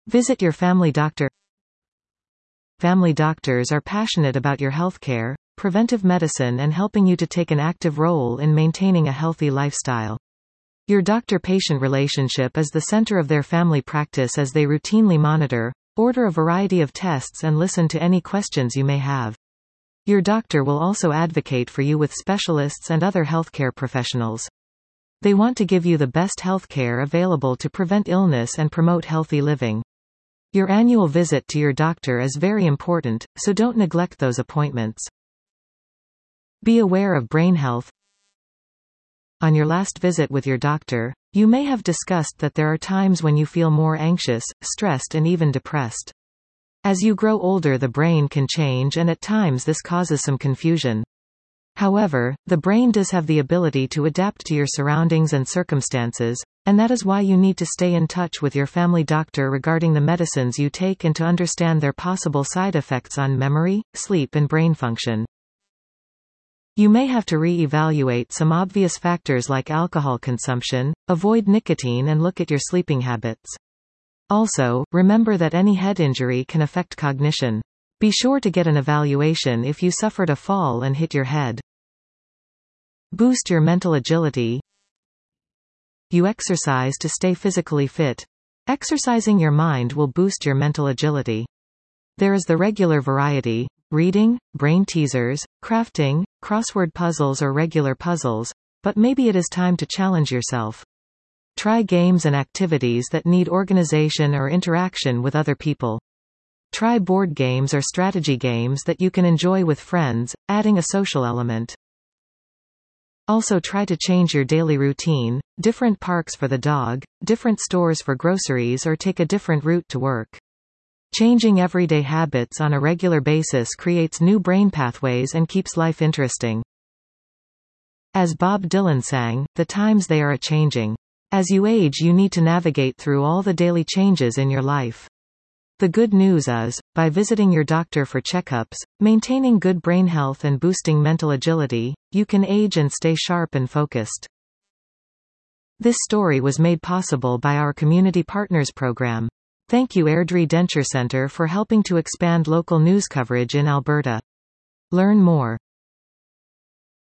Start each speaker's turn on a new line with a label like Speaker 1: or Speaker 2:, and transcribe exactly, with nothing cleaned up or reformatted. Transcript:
Speaker 1: Visit your family doctor. Family doctors are passionate about your healthcare, preventive medicine and helping you to take an active role in maintaining a healthy lifestyle. Your doctor-patient relationship is the center of their family practice as they routinely monitor, order a variety of tests and listen to any questions you may have. Your doctor will also advocate for you with specialists and other healthcare professionals. They want to give you the best healthcare available to prevent illness and promote healthy living. Your annual visit to your doctor is very important, so don't neglect those appointments. Be aware of brain health. On your last visit with your doctor, you may have discussed that there are times when you feel more anxious, stressed and even depressed. As you grow older, the brain can change and at times this causes some confusion. However, the brain does have the ability to adapt to your surroundings and circumstances, and that is why you need to stay in touch with your family doctor regarding the medicines you take and to understand their possible side effects on memory, sleep and brain function. You may have to re-evaluate some obvious factors like alcohol consumption, avoid nicotine and look at your sleeping habits. Also, remember that any head injury can affect cognition. Be sure to get an evaluation if you suffered a fall and hit your head. Boost your mental agility. You exercise to stay physically fit. Exercising your mind will boost your mental agility. There is the regular variety: reading, brain teasers, crafting, crossword puzzles or regular puzzles, but maybe it is time to challenge yourself. Try games and activities that need organization or interaction with other people. Try board games or strategy games that you can enjoy with friends, adding a social element. Also try to change your daily routine, different parks for the dog, different stores for groceries or take a different route to work. Changing everyday habits on a regular basis creates new brain pathways and keeps life interesting. As Bob Dylan sang, "The times they are a-changing." As you age, you need to navigate through all the daily changes in your life. The good news is, by visiting your doctor for checkups, maintaining good brain health and boosting mental agility, you can age and stay sharp and focused. This story was made possible by our Community Partners program. Thank you Airdrie Denture Centre for helping to expand local news coverage in Alberta. Learn more.